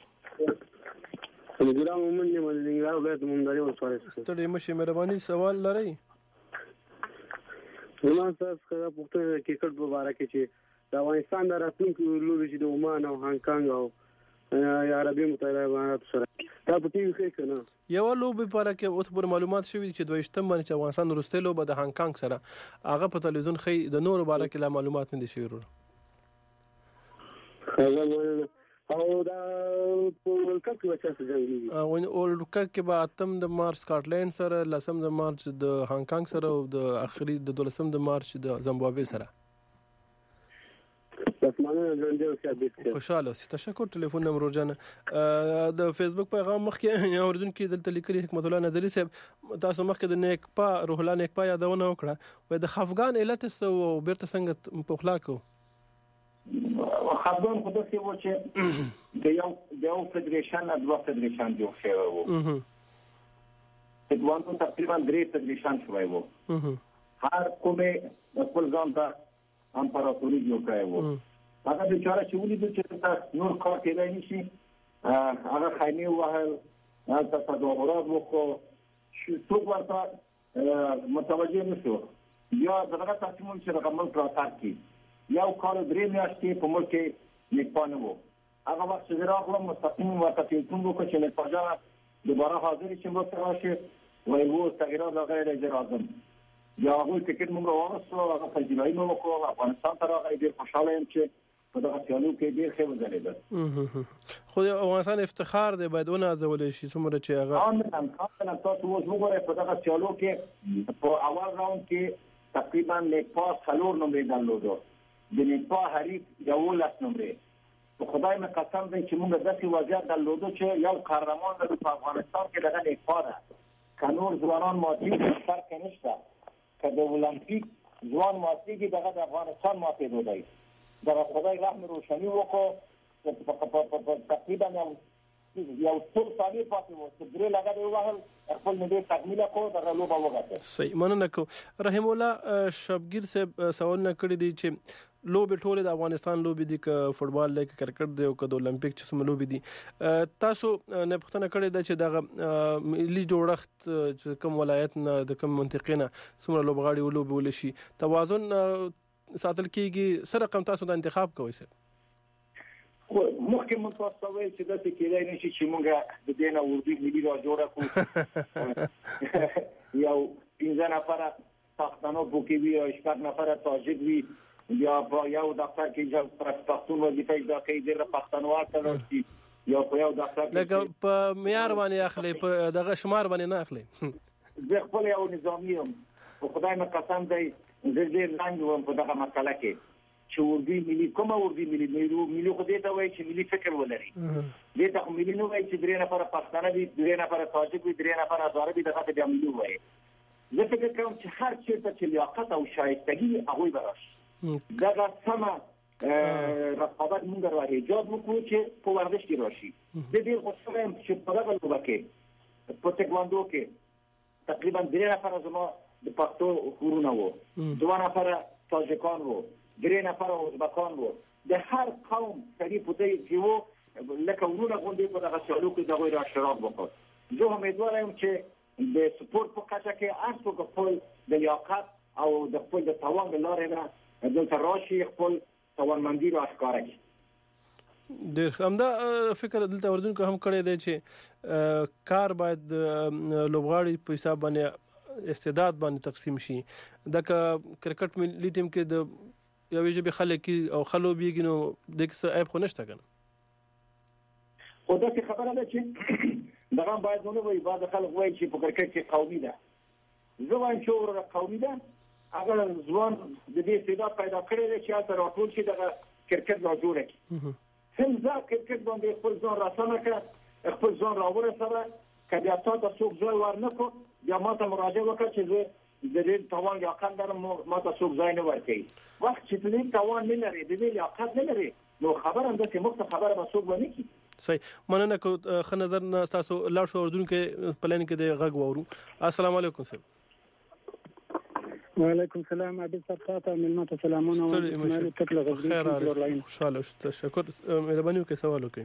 ګرام مومن دې ملنګار ولایت مومنداري ولسوالۍ ستړي مشه مهرباني سوال لري زمان تاسو څخه پوښتنه کرکټ په اړه کې چې د افغانستان د راتلونکي لوبې چې د عمان او هانګ کانګ او عربي متحده ایالاتو سره دا په ټي وي کې کنه یو لوبې په اړه کې اوس پر معلومات شوي چې 22 باندې چې افغانستان وروستۍ لوبه د هانګ کانګ سره هغه په تلویزیون خې د نورو باره کې لا معلومات نه دي شوي او دا په ورلد کپ کې وچا څه جنګي او ورلد کپ کې به 8 د مارچ سکاټلند سره 10 د مارچ د هانګ کانګ سره او د اخري د 12 د مارچ د زیمبابوې سره خوشاله اوسئ تشکر ټلیفون نمبر ورجانه د فیسبوک پیغام مخکې یا اوردونکو دلته لیکلي حکمت الله نظری صاحب تاسو مخکې د نیکپا روح الله نیکپا یادونه وکړه و د افغان علت سو بیرته څنګه په اخلاق خبرون خو داسې و چې د یو فدریشن دوه فدریشن جوړ شوی وو تکواندو تقریبا 3 فدریشن شوی وو هر کومه د خپل ځان ته امپراتوري جوړ کړی وو هغه بیچاره چې ولیدل چې نور کار کېدای نشي هغه خیمې وهل هلته تظاهرات وکړو څوک ورته متوجه نه شو یا دغه تصمیم چې دغه ملک راتګ کړي یو کال 3 میاشتې په ملک کې نیکپا نه وو هغه وخت چې راغلم مستقیم ورته ټلیفون وکړ چې نیکپا جان دوباره حاضر شي ملک ته راشي وایي وو تغییرات غیر راځم یا هغوی ټکټ موږ واغستو هغه فیصله مو وکړه افغانستان ته راغی ډېر خوشحاله یم چې په دغه سیالو کې ډېر ښه وځلېدل خو د افغانستان افتخار دی باید ونازولی شي څومره چې هغه تاسو اوس وګورئ په دغه سیالو کې په اول راوند کې تقریبا نیکپا 4 نمرې درلودو د نیکپا حریف 11 نمرې په خدای مې قسم دی چې موږ داسې وضعیت درلودو چې یو قهرمان لرو په افغانستان کې دغه نیکپا ده که نور ځوانان ماتېږي فرق نشته که د اولمپیک ځوان ماتېږي دغه د افغانستان ماتېدو دی دغه خدای رحم روشني وکړو تقریبا یو څو ثانیې پاتې وو چې درې لګه دی ووهل خپل ملي تکمیله کړو دغه لوبه وګټله صحیح مننه کوم رحیم الله شبگیر صاحب سوالونه کړي دي چې لوبې ټولې د افغانستان لوبې دي که فوټبال دی که کرکټ دی او که د اولمپیک چې څومره لوبې دي تاسو نه پوښتنه کړې ده چې دغه ملي جوړښت چې کوم ولایت نه د کوم منطقې نه څومره لوبغاړي ولوبول شي توازن ساتل کېږي څه رقم تاسو د انتخاب کوئ صاحب مخکې موږ تاسو ته ویل چې داسې کېدای نه شي چې موږ د دې نه اردو ملي را جوړه کړو یو 15 نفره پښتانه پکې وي او 6 نفره تاجک وي یا په یو دفتر کې چې پښتون وظیفه اجرا کوي د پښتنوال ته ورسي یا په یو دفتر کې لکه په معیار باندې اخلي په دغه شمار باندې نه اخلي زه خپل یو نظامي یم خدای مې قسم دی زه ډېر لاندې وم په دغه مسله کې چې اردو ملي کومه اردو ملي خو دې ته وایي چې ملي فکر ولري دې ته خو ملي نه وایي چې 3 نفره پښتانه دي 3 نفره تاجک دي 3 نفره هزاره دي دغه ته ملي وایي زه فکر کوم چې هر چیرته چې لیاقت او شایستګي هغوی به راشي دغه سمه رقابت موږ راوړي ایجاد وکړو چې په ورزش کې راشي د دې غوښتنه چې په دغه لوبه کې په تکواندو کې تقریبا 3 نفر زما د پښتو ورونه وو 2 نفر تاجکان وو 3 نفر ازبکان وو د هر قوم سړي په دې کې وو لکه ورونه غونډې په دغه سیالو کې دغه را شراب وکړ زه امیدوار یم چې د سپورت په کچه کې هر څوک خپل د لیاقت او د خپل د توان لارې نه دلته راشي خپل توانمندي را ښکاره کړي ډېر همدا فکر دلته اردوونکو هم کړی دی چې کار باید لوبغاړي په حساب باندې استعداد باندې تقسیم شي د کرکټ ملي ټیم کې د یوې ژبې خلک او خلوبېږي نو د څه عیب خو نشته کنه خو دا خبره ده چې دغه باید نو وي بعض خلک وایي چې په کرکټ کې قومي ده زه وایم چې ورته قومي ده هغه ځوان د دې استعداد پیدا کړی دی چې تاسو راټول شي دغه کرکټ لا جوړ کړي څنګه کرکټ باندې خپل ځان راسمه کړ خپل ځان راورسوه کله تاسو څوک ځای ورنکو یا ماته مراجعه وکړه چې زه د دې توان یا قدر ماته څوک ځای نه ورکړي وخت چې دې توان نه لري د دې لیاقت نه لري نو خبره هم د مخ خبره به څوک ونه کی صحیح مننه کو خ نظر تاسو لا شو اردوونکو پلان کې د غږ وورو السلام علیکم صاحب وعلیکم السلام عبد صفاته ملمت سلامونه او تکله غوښتل خوشاله تشکر مهرباني وکړئ سوال وکړئ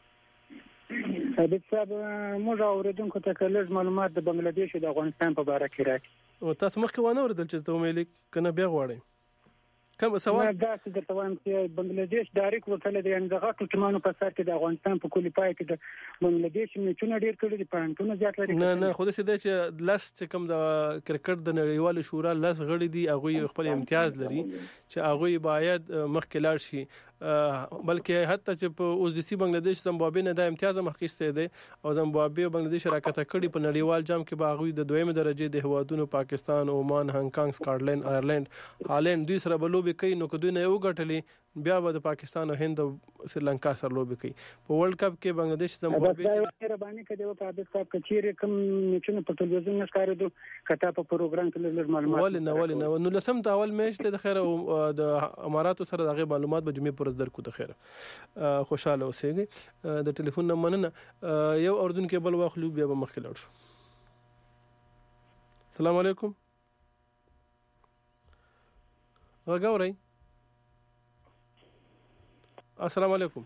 عبد صاحب موږ اوریدونکو ته کله معلومات د بنگلاديش او د افغانستان په اړه کې راکړي او تاسو مخکې ونه اوریدل چې ته مې لیک کنه بیا غواړئ کوم سوال دا چې د توان چې بنگلاديش ډایرکټ ورته د انځغه ټولمانو په سر کې د افغانستان په کوالیفای کې د بنگلاديش میچونه ډیر کړي دي پانټونه زیات لري نه خو د سده چې لاس چې کوم د کرکټ د نړیوال شورا لاس غړي دي هغه خپل امتیاز لري چې هغه باید مخکې لاړ شي بلکې حتی چې په اوس د سی بنگلاديش زمبابوې نه د امتیاز مخکې دی او زمبابوې او بنگلاديش راکته کړي په نړیوال جام کې باغوي د دویمه درجه د هوادونو پاکستان عمان هانګ کانګ سکاټلند آیرلند هالند دوی سره بلوبي کوي نو کدوې نه یو غټلې بیا به د پاکستان او هند او سریلانکا سره لوبي کوي په ورلد کپ کې بنگلاديش زمبابوې سره باندې کده په عادت کپ کې چیرې کوم میچونه په ټلویزیون نه ښکارېدو کته په پروګرام کې لږ معلومات ولنه نو لسم تاول میچ ته د خیر او د اماراتو سره دغه معلومات به جمعې پر درکو ته خیر خوشاله اوسئ د ټلیفون نمبر مننه یو اردن کې بل واخلو بیا به مخکې لاړ شو السلام علیکم غاوري السلام علیکم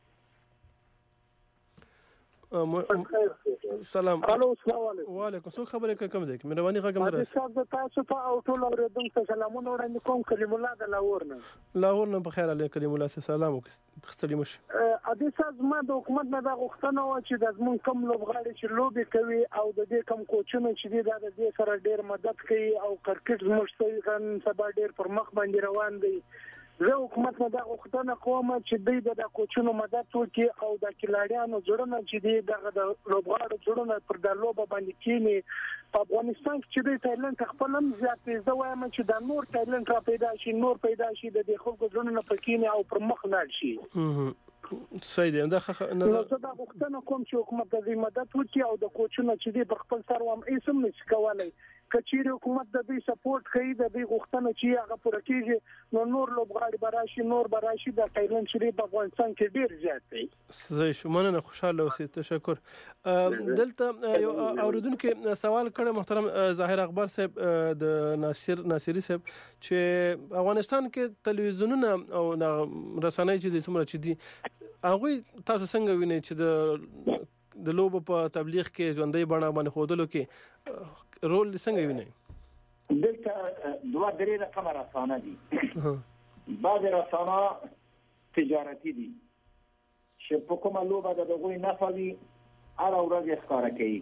سلام الو السلام علیکم وعلیکم څو خبرې کوم دی مهرباني غږم راځي تاسو ته او ټول اوریدونکو سلامونه وړاندې کوم کلیم الله د لاهور نه په خیر علي کلیم الله سلام وکړئ مش ادي ساز ما د حکومت نه د غوښتنه و چې د زمون کم لوبغاړي چې لوبي کوي او د دې کم کوچونه چې د دې سره ډیر مدد کوي او کرکټ زموږ سبا ډیر پر مخ باندې روان دی زه حکومت نه دا غوښتنه کوم چې دوی د کوچونو مدد وکړي او د کلاډیانو جوړونه چې دغه د لوبغاړو جوړونه پر د لوبه باندې کینی په افغانستان کې چې د تایلند خپل هم زیاتې زه وایم چې د نور تایلند را پیدا شي د خلکو جوړونه پکې او پر مخ لاړ شي صحیح دی دا نو زه دا غوښتنه کوم چې حکومت د مدد وکړي او د کوچونو چې د خپل سر وام ایسم نشي کولای کچیر حکومت د دې سپورټ کوي د دې غوښتنه چې هغه پوره کیږي نو نور لوبغاړي براشي د تایلند شری په افغانستان کې ډیر زیات دی زه شمنه خوشاله اوسئ تشکر دلته یو اوریدونکو سوال کړه محترم ظاهر اخبار صاحب د ناصری صاحب چې افغانستان کې تلویزیونونه او رسنۍ چې د څومره چې دي هغه تاسو څنګه وینئ چې د لوب په تبلیغ کې ژوندۍ بڼه باندې خودلو کې رول څنګه وینئ دلته دوه درې رقم رسانه دي بعض رسانه تجارتي دي چې په کومه لوبه د دغوی نفوي هر ورځ ښکاره کوي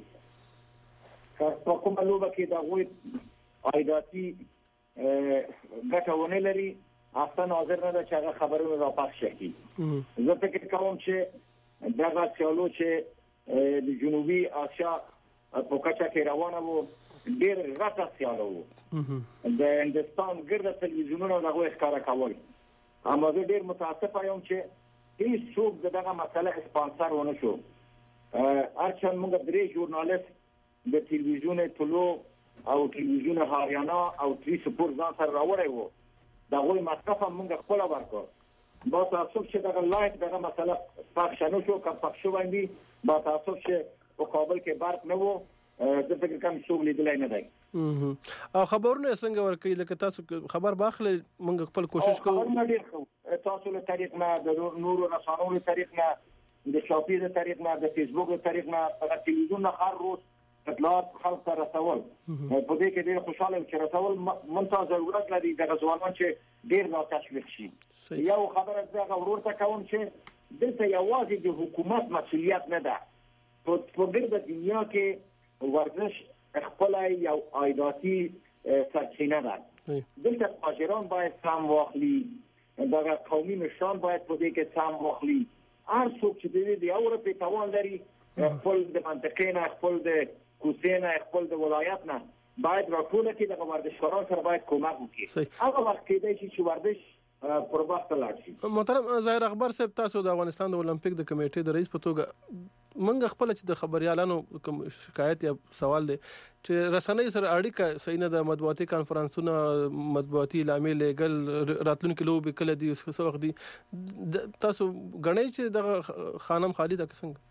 په کومه لوبه کې دغوی عایداتي ګټه ونه لري اصلا ناظر نه ده چې هغه خبرونه را پخش کړي زه فکر کوم چې دغه سیالو چې د جنوبي آسیا په کچه کې روانه وو ډېر غټه سیاله وو د هندستان ګرده تلویزیونونه دغه ښکاره کول اما زه ډېر متاسفه یم چې هیڅ څوک دغه مسله اسپانسر ونه شو هرچند موږ درې ژورنالیست د تلویزیون طلوع او تلویزیون هاریانا او تری سپور ځان سره راوړی وو دغه مصرف موږ خپل ورکړ با تاسف چې دغه لایټ دغه مسله پاک شنو شو کم پاک شو باندې با تاسف چې په کابل کې برق نه وو د فکر کم څوک لیدلای نه دی او خبرونه څنګه ورکوي لکه تاسو خبر باخله موږ خپل کوشش کوو تاسو له طریق نه د نورو رسانو له طریق نه د شاپی له طریق نه د فیسبوک له طریق نه د تلویزیون نه هر روز اطلاعات خلک ته رسول په دې کې ډېر خوشاله چې رسول منتظر ضرورت لري د ځوانان چې ډېر لا تشویق شي یو خبره دا ورور ته کوم چې دلته یوازې د حکومت مسؤلیت نه ده په ګرد دنیا کې ورزش خپل یو عایداتي سرچینه ده دلته تاجران باید سهم واخلي دغه قومي مشران باید په دې کې سهم واخلي هر څوک چې د اروپا توان لري خپل د منطقې نه خپل د کوڅې خپل د ولایت نه باید راټول کړي د ورزشکارانو سره باید کومک وکړي هغه وخت کې چې ورزش پر وخت لاړ شي محترم ظاهر اخبار صاحب تاسو د افغانستان د اولمپیک د کمیټې د رئیس په توګه منګ خپل چې د خبريالانو کوم شکایت یا سوال دی چې رسنۍ سره اړیکه صحیح نه د مطبوعاتي کانفرنسونه مطبوعاتي اعلامیې لګل راتلونکو لوب کله دی څه وخت دی تاسو غنئ چې د خانم خالد څنګه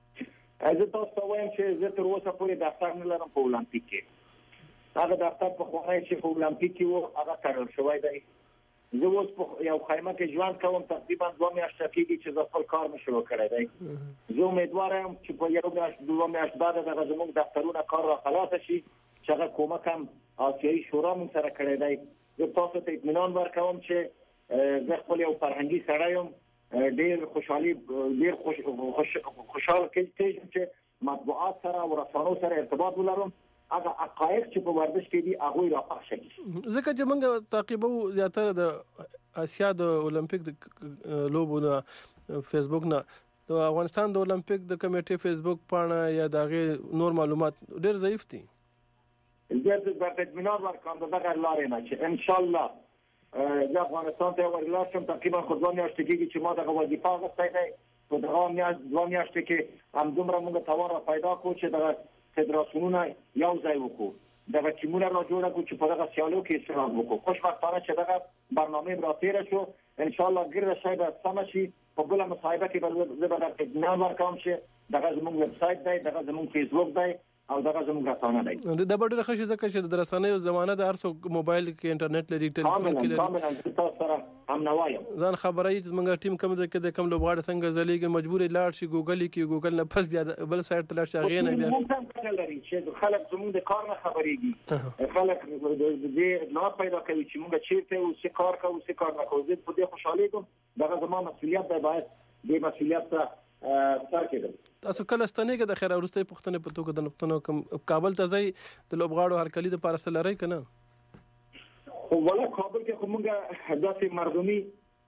زه تاسو وایم چې زه تر اوسه پورې دفتر نه لرم په اولمپیک کې هغه دفتر په خوانه چې په اولمپیک کې وو هغه تړل شوی دی زه اوس په یو خیمه کې ژوند کوم تقریبا 2 میاشتې کېږي چې زه خپل کار مشروع کړی دی زه امیدوار یم چې په یو میاشت 2 میاشت بعد دغه زموږ دفترونه کار را خلاص شي چې هغه کومک هم آسیایي شورا مون سره کړی دی زه تاسو ته اطمینان ورکوم چې زه خپل یو فرهنګي سړی یم ډیر خوشحالي ډیر خوشاله کېږم چې مطبوعات سره او رسانو سره ارتباط ولرم هغه حقایق چې په ورزش کې دي هغه را پخ شي ځکه چې موږ تعقیبو زیاتره د اسیا د اولمپیک د لوبونه فیسبوک نه د افغانستان د اولمپیک د کمیټې فیسبوک پاڼه یا دغه نور معلومات ډیر ضعیف دي زه د اطمینان ورکوم دغه لارې نه چې ان شاء الله د افغانستان ته ورلاشم تقریبا خودونه میاشتې کې چې ما دغه وظیفه غوښتې ده په دغه میاشتې کې هم دومره موږ توان را پیدا کړو چې دغه فدراسیونونه یو ځای وکړو دغه ټیمونه را جوړ کړو چې په دغه سیالو کې اشتراک وکړو خوشبختانه چې دغه برنامه را تیر شو ان شاء الله ګرځه شاید سم شي په بل مصاحبه کې به د اطمینان ورکوم چې دغه زموږ ویب سټ دی دغه زموږ فیسبوک دی او دغه زموږ رسانه دی د بډره خشي ځکه چې د رسنیو زمانه د ارسو موبایل کې انټرنیټ لري ټلیفون کې لري تاسو سره هم نوایم ځان خبرای چې موږ ټیم کم د کم لوبغاړي څنګه زلیږي مجبور لاړ شي ګوګل کې ګوګل نه پس بیا بل سایت ته لاړ شي غي نه بیا موږ هم لري چې خلک زموږ د کار نه خبريږي خلک د دې نه پیدا کوي چې موږ چیرته او څه کار کوو څه کار نه کوو په دې خوشاله کوم دغه زموږ مسؤلیت دی باید دې مسؤلیت ته تاسو کله ستنېګه د خیر اورسته پښتنې په توګه د نقطونو کوم کابل ته ځي د لوبغاړو هرکلی د پارسل لري کنه ولا کابل کې کومه داسې مردمي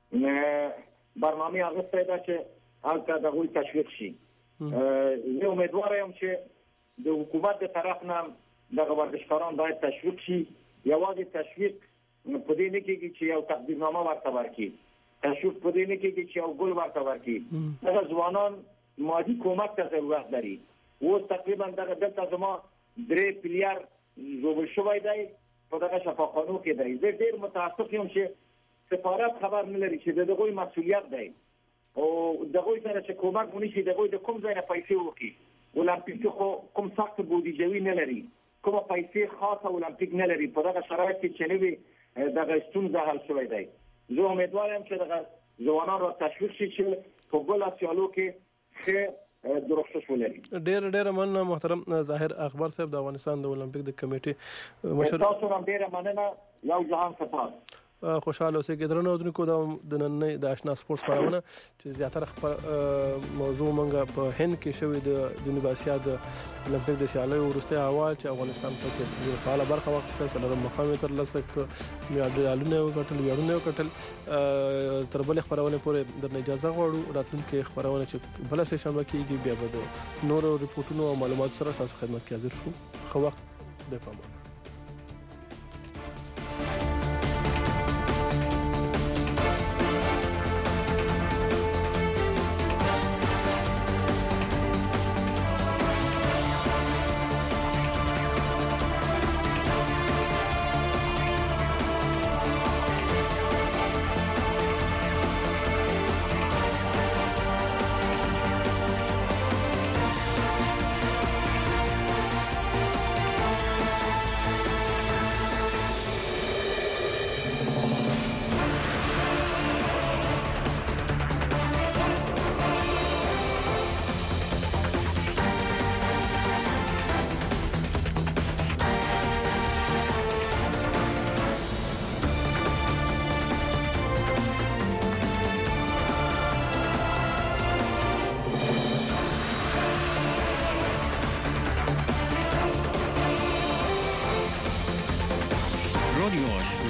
برنامه هغه څه ده چې هغه د غوي تشویق شي زه امیدوار یم چې د حکومت د طرف نه د ورزشکاران باید تشویق شي یوازې تشویق په دې نه کې چې یو تقدیرنامه ورته ورکړي تشویق په دې نه کې چې یو ګل ورته ورکړي دا ځوانان مادي کومک ته ضرورت لري و تقریبا دغه دلته زما 3 پلیار جوړ شوی دی په دغه شفاخانو کې دی زه ډیر متاسف یم چې سفارت خبر نه لري چې دغه مسؤلیت دی او دغه سره چې کومک ونی شي دغه د کوم ځای نه پیسې وکړي اولمپیک خو کوم سخت بودیجوي نه لري کوم پیسې خاصه اولمپیک نه لري په دغه شرایط کې چې نوې دغه ستونزه حل شوی دی زه امیدوار یم چې دغه ځوانان را تشویق شي چې په بل سیالو کې ښه درخص ولري ډېر مننه محترم ظاهر اخبار صاحب د افغانستان د اولمپیک د کمیټې مشر تاسو هم ډېر مننه یو جهان سپاس خوشاله اوسئ درنو دونکو د نن د آشنا سپورتس خبرونه چې زیاتره موضوع مونږه په هند کې شوې د جنوب اسیا د اولمپیک د سیالیو وروستي احوال چې افغانستان په کې فعال برخه واخیسته څلورم مقام تر لاسه میډالونه وګټل تر بل خبرونه پورې د اجازه غواړو راتلونکي خبرونه چې بل څه شنبه کېږي بیا به نور ریپورتونو او معلوماتو سره تاسو خدمت کې حاضر شو خو وخت به پامه